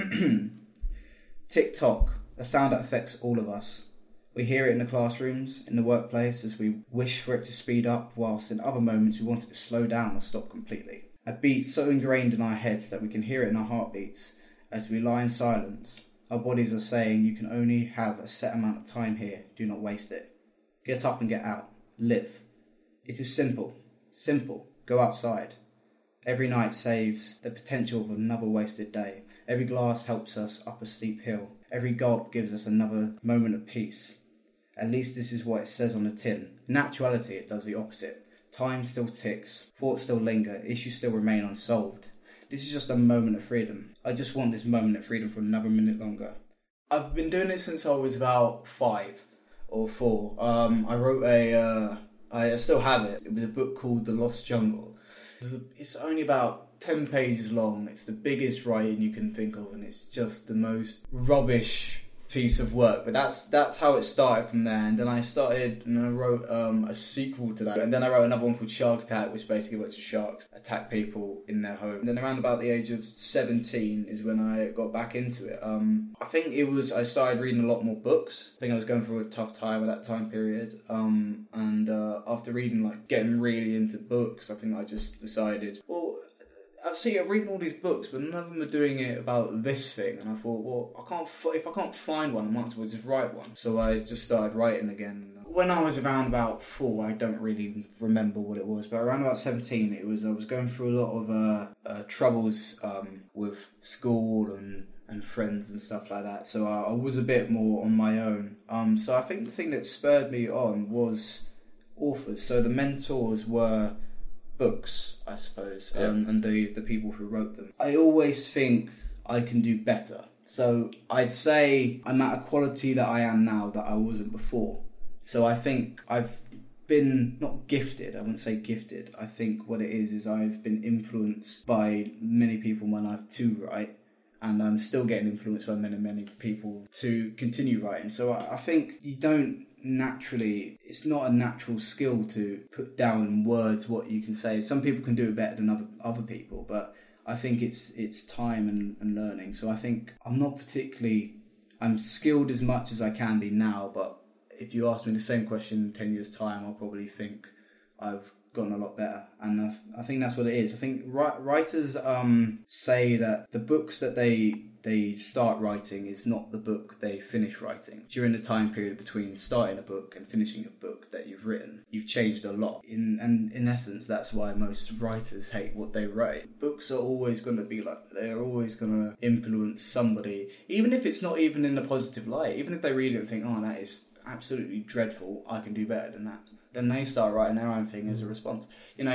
TikTok, a sound that affects all of us. We hear it in the classrooms, in the workplace, as we wish for it to speed up, whilst in other moments we want it to slow down or stop completely. A beat so ingrained in our heads that we can hear it in our heartbeats. As we lie in silence, our bodies are saying, you can only have a set amount of time here, do not waste it. Get up and get out. Live. It is simple. Simple. Go outside. Every night saves the potential of another wasted day. Every glass helps us up a steep hill. Every gulp gives us another moment of peace. At least this is what it says on the tin. In actuality, it does the opposite. Time still ticks, thoughts still linger, issues still remain unsolved. This is just a moment of freedom. I just want this moment of freedom for another minute longer. I've been doing it since I was about 5 or 4. I wrote I still have it. It was a book called The Lost Jungle. It's only about 10 pages long. It's the biggest writing you can think of, and it's just the most rubbish piece of work. But that's how it started from there. And then I started and I wrote a sequel to that. And then I wrote another one called Shark Attack, which basically lets sharks attack people in their home. And then around about the age of 17 is when I got back into it. I think I started reading a lot more books. I think I was going through a tough time at that time period. And after reading, getting really into books, I think I just decided, well, I'm reading all these books, but none of them are doing it about this thing. And I thought, well, if I can't find one, I might as well just write one. So I just started writing again. When I was around about 4, I don't really remember what it was, but around about 17, I was going through a lot of troubles with school and friends and stuff like that. So I was a bit more on my own. So I think the thing that spurred me on was authors. So the mentors were books, I suppose, and the people who wrote them. I always think I can do better. So I'd say I'm at a quality that I am now that I wasn't before. So I think I've been not gifted, I wouldn't say gifted. I think what it is I've been influenced by many people in my life to write, and I'm still getting influenced by many people to continue writing. So I think it's not a natural skill to put down in words what you can say. Some people can do it better than other people, but I think it's time and learning. So I think I'm skilled as much as I can be now, but if you ask me the same question in 10 years' time, I'll probably think I've gotten a lot better. And I think that's what it is. I think writers say that the books that they start writing is not the book they finish writing. During the time period between starting a book and finishing a book that you've written, you've changed a lot. And in essence, that's why most writers hate what they write. Books are always going to be like that. They're always going to influence somebody, even if it's not even in a positive light. Even if they read it and think, oh, that is absolutely dreadful, I can do better than that. Then they start writing their own thing as a response.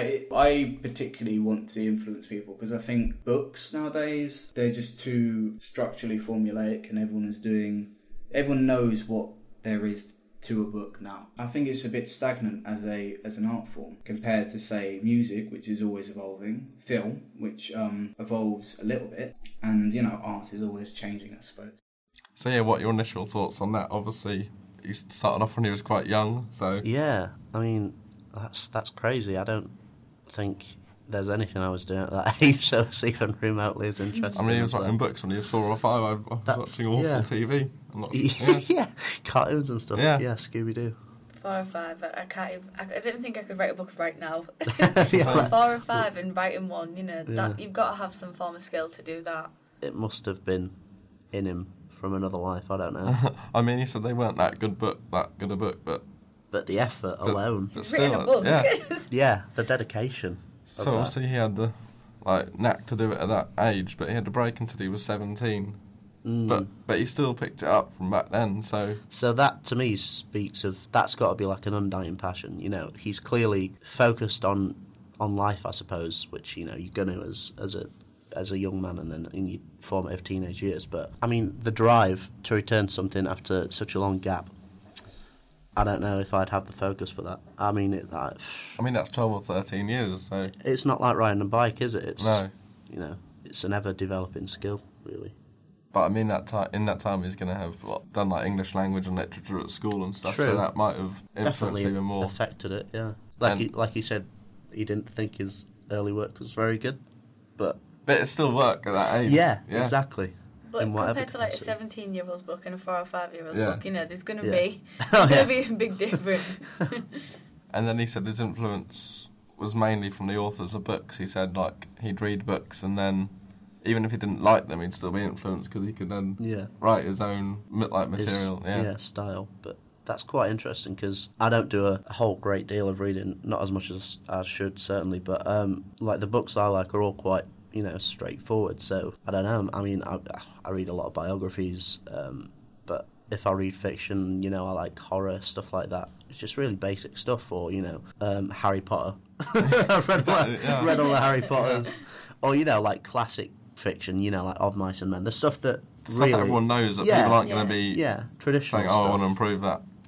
I particularly want to influence people because I think books nowadays, they're just too structurally formulaic, and everyone knows what there is to a book now. I think it's a bit stagnant as an art form compared to, say, music, which is always evolving, film, which evolves a little bit, and art is always changing, I suppose. So yeah, what are your initial thoughts on that? Obviously, you started off when he was quite young, so... Yeah, I mean, that's crazy. I don't think there's anything I was doing at that age that was even remotely as interesting. I mean, he was writing books when he was 4 or 5. I was watching awful TV. Yeah, cartoons and stuff. Yeah, Scooby-Doo. 4 or 5, I didn't think I could write a book right now. Yeah. 4 or 5 and writing one, that you've got to have some form of skill to do that. It must have been in him from another life, I don't know. I mean, he said they weren't that good a book, but the effort alone. But still, written a book. Yeah, the dedication. So obviously he had the knack to do it at that age, but he had to break until he was 17. But he still picked it up from back then. So that to me speaks of that's got to be like an undying passion. He's clearly focused on life, I suppose, which you're going to as a young man and then in your formative teenage years. But I mean, the drive to return to something after such a long gap, I don't know if I'd have the focus for that. I mean, that's 12 or 13 years, so... It's not like riding a bike, is it? No. It's an ever-developing skill, really. But I mean, in that time he's going to have done English language and literature at school and stuff, True. So that might have influenced Definitely even more. Affected it, yeah. Like he said, he didn't think his early work was very good, but it still worked at that age. Yeah, exactly. But compared to a 17-year-old's book and a 4 or 5-year-old's book, there's going to be a big difference. And then he said his influence was mainly from the authors of books. He said he'd read books and then even if he didn't like them, he'd still be influenced because he could then write his own material. Style. But that's quite interesting because I don't do a whole great deal of reading, not as much as I should certainly. But the books I like are all quite straightforward. So I don't know. I mean, I read a lot of biographies, but if I read fiction, I like horror, stuff like that. It's just really basic stuff. Or Harry Potter. I've read all the Harry Potters. Or classic fiction. Like Of Mice and Men. The stuff that everyone knows that people aren't going to be traditional. saying, I want to improve that. Is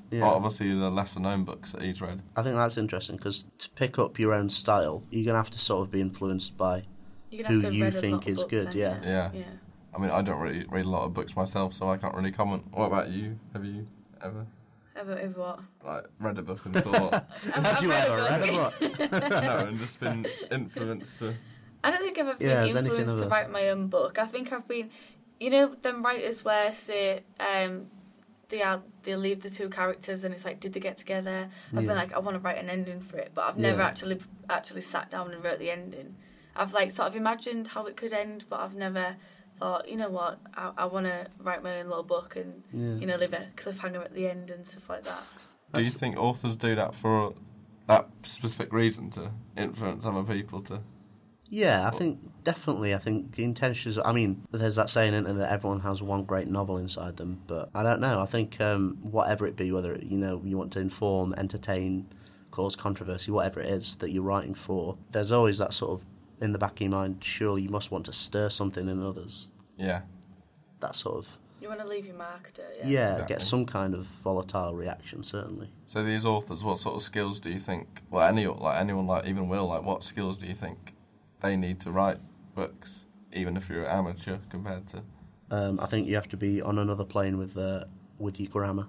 Yeah. Well, obviously the lesser known books that he's read. I think that's interesting because to pick up your own style, you're going to have to sort of be influenced by You're gonna have to who have you read a think lot of is books, good. haven't Yeah. you? Yeah. Yeah. I mean, I don't really read a lot of books myself, so I can't really comment. What about you? Have you ever Ever what? like read a book and thought, Have you ever read a book? no, and just been influenced to? I don't think I've ever Yeah, been is anything influenced to other- write my own book. I think I've been, you know, them writers where say they leave the two characters and it's like, did they get together? I've Yeah. been like, I want to write an ending for it, but I've never Yeah. actually sat down and wrote the ending. I've like sort of imagined how it could end, but I've never thought, you know what, I want to write my own little book and Yeah. you know, leave a cliffhanger at the end and stuff like that. Do you think authors do that for that specific reason, to influence other people to? Yeah, I think definitely. I think the intentions. I mean, there's that saying, isn't there, that everyone has one great novel inside them. But I don't know. I think whatever it be, whether you want to inform, entertain, cause controversy, whatever it is that you're writing for, there's always that sort of in the back of your mind. Surely you must want to stir something in others. Yeah. That sort of You want to leave your mark, don't you? get Exactly. some kind of volatile reaction. Certainly. So these authors, what sort of skills do you think? Well, anyone, like even Will, like what skills do you think they need to write books, even if you're an amateur compared to? I think you have to be on another plane with your grammar.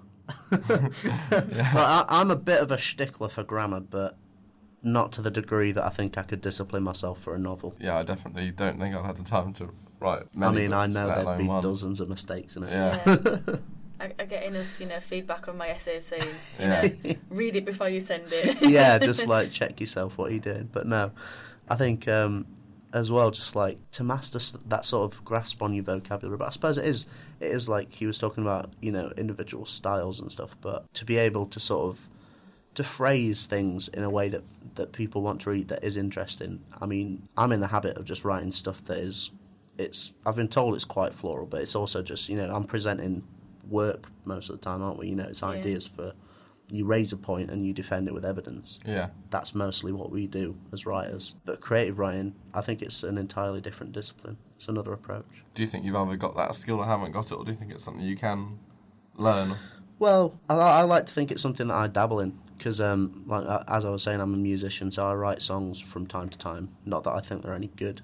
Well, I'm a bit of a stickler for grammar, but not to the degree that I think I could discipline myself for a novel. Yeah, I definitely don't think I'd have the time to write I many mean, I books, know let there'd alone be one. dozens of mistakes in it. Yeah. I get enough, feedback on my essays saying, Yeah. read it before you send it. Yeah, just like check yourself what you did. But no, I think as well, just like to master that sort of grasp on your vocabulary. But I suppose it is like he was talking about, individual styles and stuff. But to be able to sort of to phrase things in a way that people want to read that is interesting. I mean, I'm in the habit of just writing stuff that is, I've been told it's quite floral, but it's also just, I'm presenting work most of the time, aren't we? It's ideas for, you raise a point and you defend it with evidence. Yeah. That's mostly what we do as writers. But creative writing, I think it's an entirely different discipline. It's another approach. Do you think you've either got that skill or haven't got it, or do you think it's something you can learn? Well, I like to think it's something that I dabble in. Because, as I was saying, I'm a musician, so I write songs from time to time. Not that I think they're any good,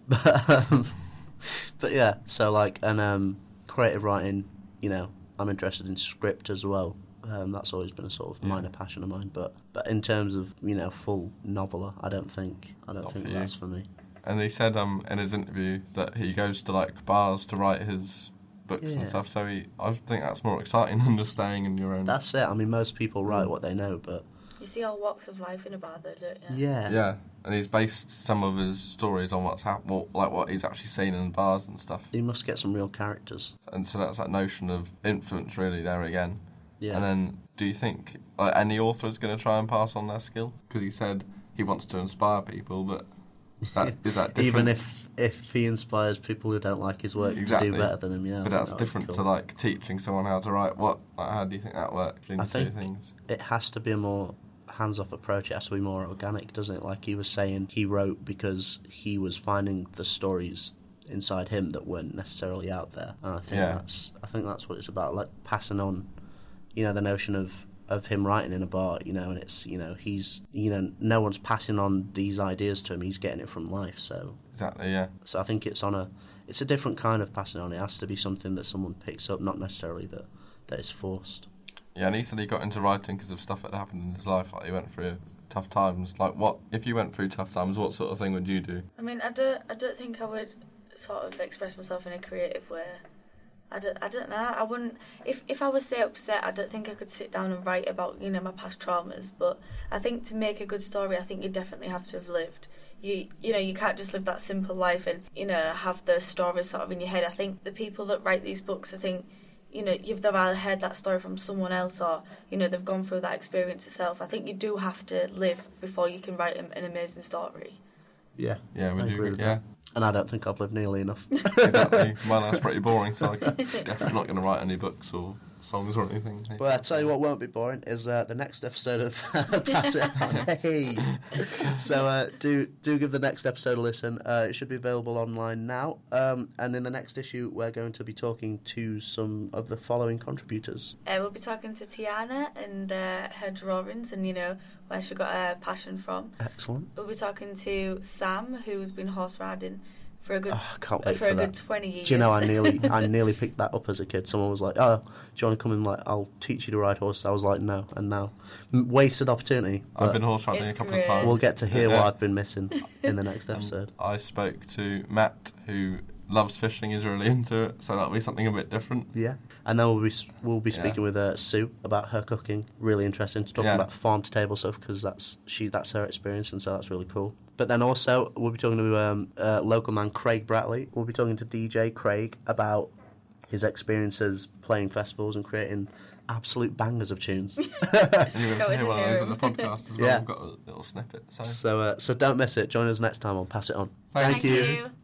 but yeah. So, creative writing, I'm interested in script as well. That's always been a sort of minor passion of mine. But in terms of full noveler, I don't think that's for me. And he said in his interview that he goes to bars to write his books and stuff. So I think that's more exciting than just staying in your own. That's it. I mean, most people write what they know, but You see all walks of life in a bar, though, don't you? yeah. Yeah, and he's based some of his stories on what's happened, what he's actually seen in bars and stuff. You must get some real characters. And so that's that notion of influence, really, there again. Yeah. And then, do you think any author is going to try and pass on their skill? Because he said he wants to inspire people, but is that different? Even if he inspires people who don't like his work Exactly. to do better than him, yeah. I But think that's that would be different cool. to teaching someone how to write. How do you think that works between I the two think things? it has to be a more hands-off approach. It has to be more organic, doesn't it? Like he was saying, he wrote because he was finding the stories inside him that weren't necessarily out there, and I think that's what it's about, like passing on, the notion of him writing in a bar, and it's he's no one's passing on these ideas to him. He's getting it from life, so Exactly, yeah. I think it's a different kind of passing on. It has to be something that someone picks up, not necessarily that is forced. Yeah, and he said he got into writing because of stuff that happened in his life. Like he went through tough times. If you went through tough times, what sort of thing would you do? I mean, I don't think I would sort of express myself in a creative way. I don't know. I wouldn't. If I was say upset, I don't think I could sit down and write about my past traumas. But I think to make a good story, I think you definitely have to have lived. You can't just live that simple life and have the stories sort of in your head. I think the people that write these books, I think you've either heard that story from someone else or they've gone through that experience itself. I think you do have to live before you can write an amazing story. Yeah, Yeah, would I you? agree with Yeah, and I don't think I've lived nearly enough. exactly. Well, that's pretty boring. So I'm definitely not going to write any books or songs or anything. Well, I'll tell you what won't be boring is the next episode of Pass It On. Hey! So do give the next episode a listen. It should be available online now. And in the next issue, we're going to be talking to some of the following contributors. We'll be talking to Tiana and her drawings and, where she got her passion from. Excellent. We'll be talking to Sam, who's been horse riding for a good I can't wait for a that. good 20 years. Do you know, I nearly picked that up as a kid. Someone was like, "Oh, do you want to come and I'll teach you to ride horses?" I was like, "No," and now wasted opportunity. I've been horse riding a It's couple great. of times. We'll get to hear what I've been missing in the next And episode. I spoke to Matt, who loves fishing, is really into it, so that'll be something a bit different. Yeah, and then we'll be speaking with Sue about her cooking. Really interesting, talking about farm to table stuff because that's her experience, and so that's really cool. But then also we'll be talking to local man Craig Bratley. We'll be talking to DJ Craig about his experiences playing festivals and creating absolute bangers of tunes. And you're going That to was hear one of a those hero. on the podcast as well. Yeah. We've got a little snippet. So So don't miss it. Join us next time on Pass It On. Thank you.